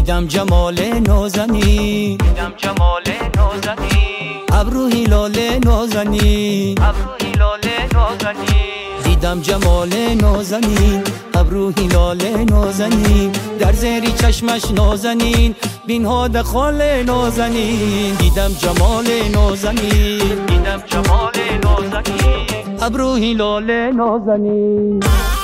دیدم جمال نازنین، دیدم جمال نازنین، ابرو هلال نازنین، ابرو هلال نازنین، دیدم جمال نازنین، ابرو هلال نازنین، در زیر چشمش نازنین، بینها دخال نازنین. دیدم جمال نازنین، دیدم جمال نازنین، ابرو هلال نازنین.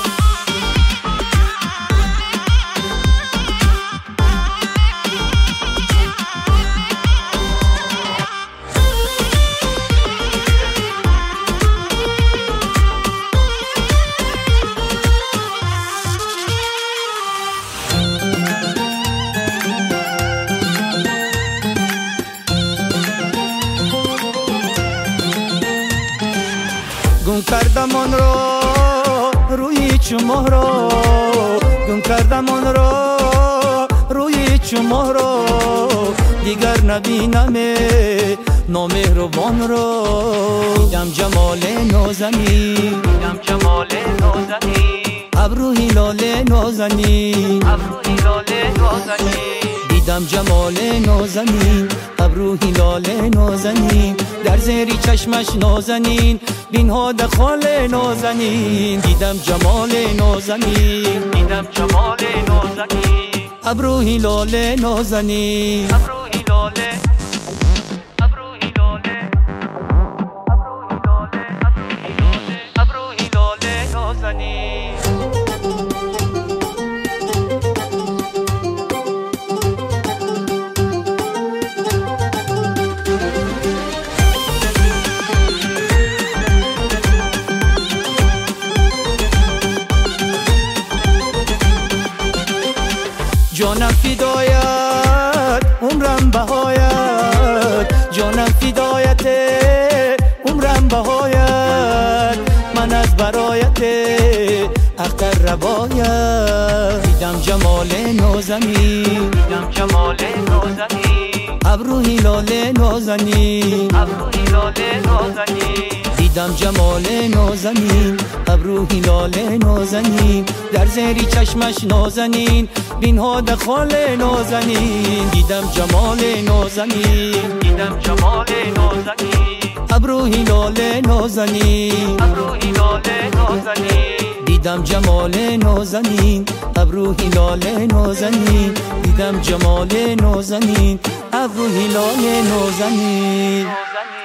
گم کردم آن را روی چماه را، گم کردم آن را روی چماه را، دیگر نبینم نامهربان را. دیدم جمال نازنین، دیدم جمال نازنین، ابرو هلال نازنین، ابرو هلال نازنین، دیدم جمال نازنین، ابرو هلال نازنین، در زیر چشمش نازنین، بینها دخال نازنین. دیدم جمال نازنین، دیدم جمال نازنین، ابرو هلال نازنین، ابرو هلال، ابرو هلال، ابرو هلال، ابرو هلال نازنین. جانم فدایت عمرم بهایت، جانم فدایت عمرم بهایت، من از برایت اختر روایت. دیدم جمال نازنین، دیدم جمال نازنین، ابرو هلال نازنین، ابرو هلال نازنین، دیدم جمال نازنین، ابرو هلال نازنین، در زیر چشمش نازنین، بینها دخال نازنین. دیدم جمال نازنین، دیدم جمال نازنین، ابرو هلال نازنین، ابرو هلال نازنین، دیدم جمال نازنین، ابرو هلال نازنین، دیدم جمال نازنین، ابرو هلال نازنین.